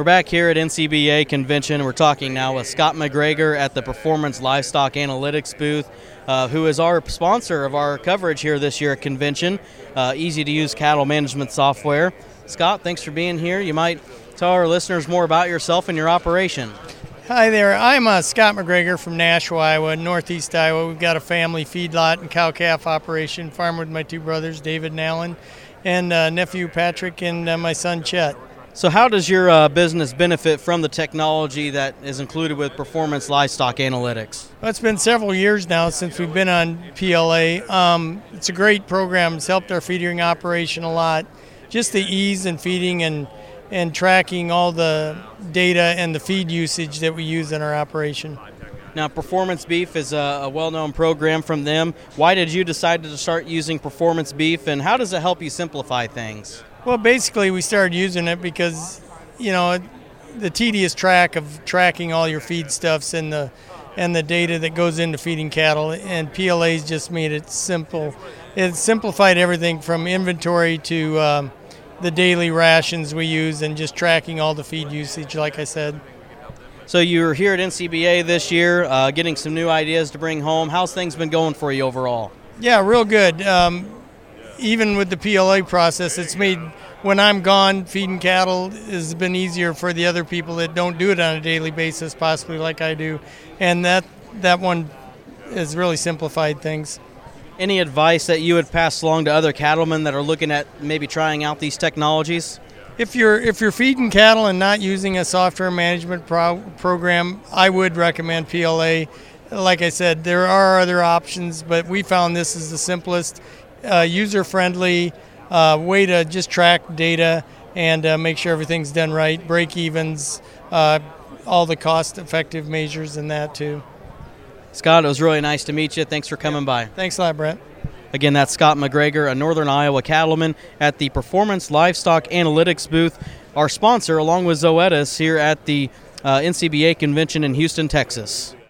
We're back here at NCBA Convention. We're talking now with Scott McGregor at the Performance Livestock Analytics booth, who is our sponsor of our coverage here this year at Convention, easy-to-use cattle management software. Scott, thanks for being here. You might tell our listeners more about yourself and your operation. Hi there. I'm Scott McGregor from Nashua, Iowa, northeast Iowa. We've got a family feedlot and cow-calf operation, farm with my two brothers, David and Alan, and nephew Patrick and my son Chet. So how does your business benefit from the technology that is included with Performance Livestock Analytics? Well, it's been several years now since we've been on PLA. It's a great program. It's helped our feeding operation a lot. Just the ease in feeding and tracking all the data and the feed usage that we use in our operation. Now, Performance Beef is a well-known program from them. Why did you decide to start using Performance Beef, and how does it help you simplify things? Well, basically, we started using it because, the tedious track of tracking all your feedstuffs and the data that goes into feeding cattle, and PLA's just made it simple. It simplified everything from inventory to the daily rations we use and just tracking all the feed usage, like I said. So you're here at NCBA this year, getting some new ideas to bring home. How's things been going for you overall? Yeah, real good. Even with the PLA process, it's made, when I'm gone, feeding cattle has been easier for the other people that don't do it on a daily basis, possibly like I do. And that one has really simplified things. Any advice that you would pass along to other cattlemen that are looking at maybe trying out these technologies? If you're feeding cattle and not using a software management program, I would recommend PLA. Like I said, there are other options, but we found this is the simplest, user-friendly way to just track data and make sure everything's done right, break-evens, all the cost-effective measures in that too. Scott, it was really nice to meet you. Thanks for coming by. Thanks a lot, Brent. Again, that's Scott McGregor, a Northern Iowa cattleman at the Performance Livestock Analytics booth, our sponsor along with Zoetis here at the NCBA Convention in Houston, Texas.